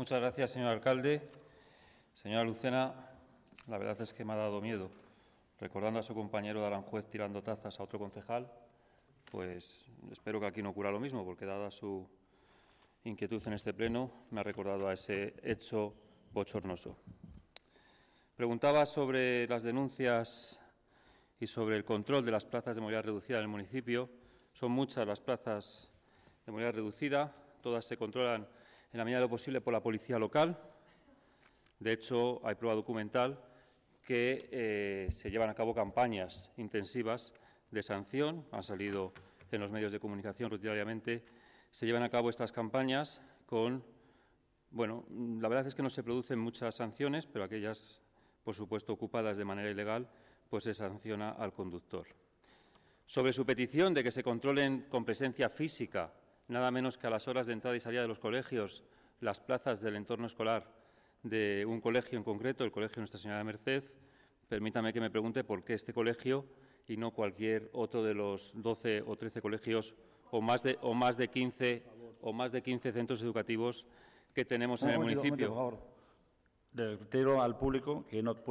Muchas gracias, señor alcalde. Señora Lucena, la verdad es que me ha dado miedo. Recordando a su compañero de Aranjuez tirando tazas a otro concejal, pues espero que aquí no ocurra lo mismo, porque dada su inquietud en este pleno, me ha recordado a ese hecho bochornoso. Preguntaba sobre las denuncias y sobre el control de las plazas de movilidad reducida en el municipio. Son muchas las plazas de movilidad reducida, todas se controlan en la medida de lo posible por la policía local. De hecho, hay prueba documental que se llevan a cabo campañas intensivas de sanción, han salido en los medios de comunicación rutinariamente, se llevan a cabo estas campañas con, bueno, la verdad es que no se producen muchas sanciones, pero aquellas, por supuesto, ocupadas de manera ilegal, pues se sanciona al conductor. Sobre su petición de que se controlen con presencia física, nada menos que a las horas de entrada y salida de los colegios, las plazas del entorno escolar de un colegio en concreto, el Colegio Nuestra Señora de Merced, permítame que me pregunte por qué este colegio y no cualquier otro de los 12 o 13 colegios o más de 15 centros educativos que tenemos en el municipio. Por favor. Le retiro al público que no puede